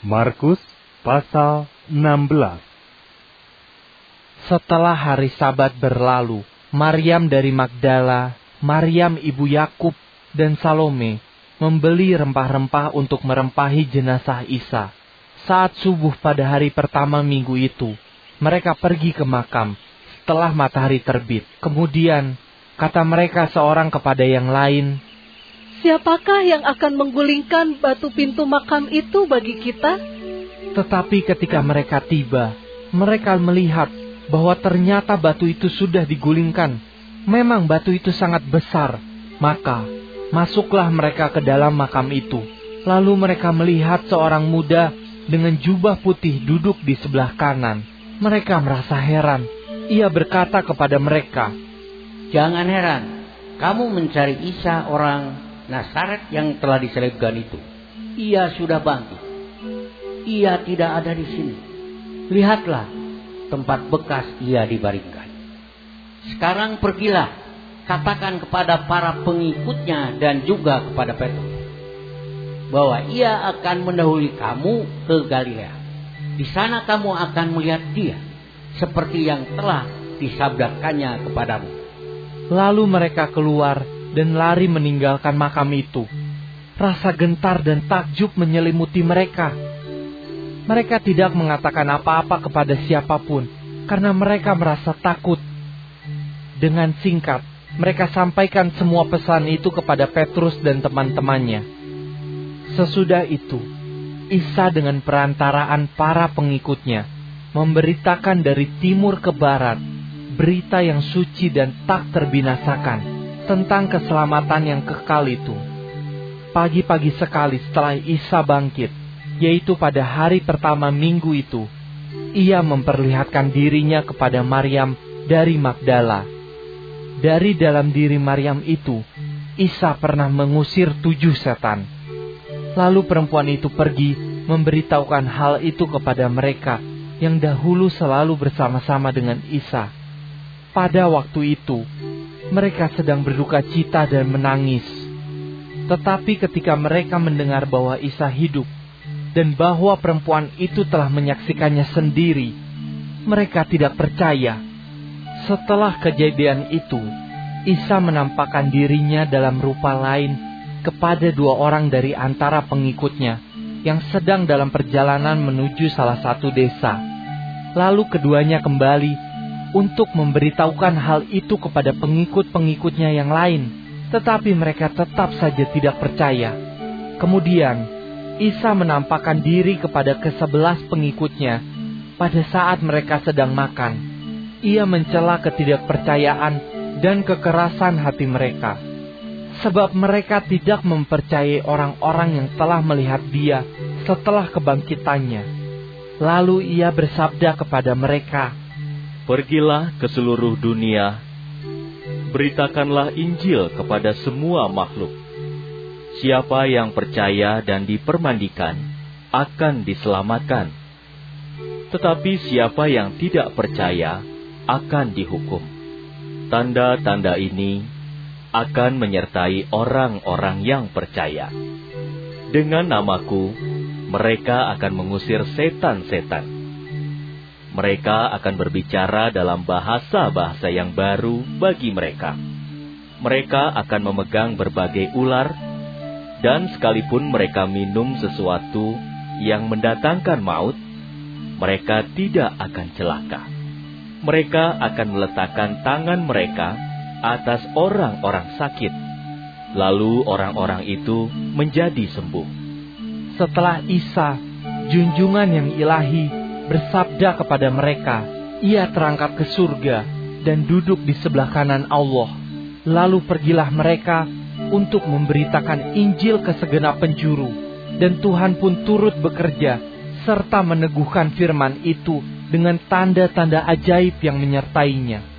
Markus pasal 16. Setelah hari Sabat berlalu, Maryam dari Magdala, Maryam ibu Yakub, dan Salome membeli rempah-rempah untuk merempahi jenazah Isa. Saat subuh pada hari pertama minggu itu, mereka pergi ke makam setelah matahari terbit. Kemudian, kata mereka seorang kepada yang lain, "Siapakah yang akan menggulingkan batu pintu makam itu bagi kita?" Tetapi ketika mereka tiba, mereka melihat bahwa ternyata batu itu sudah digulingkan. Memang batu itu sangat besar. Maka masuklah mereka ke dalam makam itu. Lalu mereka melihat seorang muda dengan jubah putih duduk di sebelah kanan. Mereka merasa heran. Ia berkata kepada mereka, "Jangan heran, kamu mencari Isa orang Nazaret yang telah disalibkan itu. Ia sudah bangkit. Ia tidak ada di sini. Lihatlah tempat bekas ia dibaringkan. Sekarang pergilah, katakan kepada para pengikutnya dan juga kepada Petrus bahwa ia akan mendahului kamu ke Galilea. Di sana kamu akan melihat dia seperti yang telah disabdakannya kepadamu." Lalu mereka keluar dan lari meninggalkan makam itu. Rasa gentar dan takjub menyelimuti mereka. Mereka tidak mengatakan apa-apa kepada siapapun, karena mereka merasa takut. Dengan singkat, mereka sampaikan semua pesan itu kepada Petrus dan teman-temannya. Sesudah itu, Isa dengan perantaraan para pengikutnya memberitakan dari timur ke barat berita yang suci dan tak terbinasakan tentang keselamatan yang kekal itu. Pagi-pagi sekali setelah Isa bangkit, yaitu pada hari pertama minggu itu, ia memperlihatkan dirinya kepada Maryam dari Magdala. Dari dalam diri Maryam itu, Isa pernah mengusir 7 setan. Lalu perempuan itu pergi memberitahukan hal itu kepada mereka yang dahulu selalu bersama-sama dengan Isa. Pada waktu itu, mereka sedang berduka cita dan menangis. Tetapi ketika mereka mendengar bahwa Isa hidup dan bahwa perempuan itu telah menyaksikannya sendiri, mereka tidak percaya. Setelah kejadian itu, Isa menampakkan dirinya dalam rupa lain kepada 2 orang dari antara pengikutnya yang sedang dalam perjalanan menuju salah satu desa. Lalu keduanya kembali untuk memberitahukan hal itu kepada pengikut-pengikutnya yang lain, tetapi mereka tetap saja tidak percaya. Kemudian, Isa menampakkan diri kepada ke-11 pengikutnya pada saat mereka sedang makan. Ia mencela ketidakpercayaan dan kekerasan hati mereka, sebab mereka tidak mempercayai orang-orang yang telah melihat dia setelah kebangkitannya. Lalu ia bersabda kepada mereka, "Pergilah ke seluruh dunia, beritakanlah Injil kepada semua makhluk. Siapa yang percaya dan dipermandikan akan diselamatkan. Tetapi siapa yang tidak percaya akan dihukum. Tanda-tanda ini akan menyertai orang-orang yang percaya. Dengan namaku, mereka akan mengusir setan-setan. Mereka akan berbicara dalam bahasa-bahasa yang baru bagi mereka. Mereka akan memegang berbagai ular, dan sekalipun mereka minum sesuatu yang mendatangkan maut, mereka tidak akan celaka. Mereka akan meletakkan tangan mereka atas orang-orang sakit, lalu orang-orang itu menjadi sembuh." Setelah Isa, junjungan yang ilahi, bersabda kepada mereka, ia terangkat ke surga dan duduk di sebelah kanan Allah. Lalu pergilah mereka untuk memberitakan Injil ke segenap penjuru, dan Tuhan pun turut bekerja serta meneguhkan firman itu dengan tanda-tanda ajaib yang menyertainya.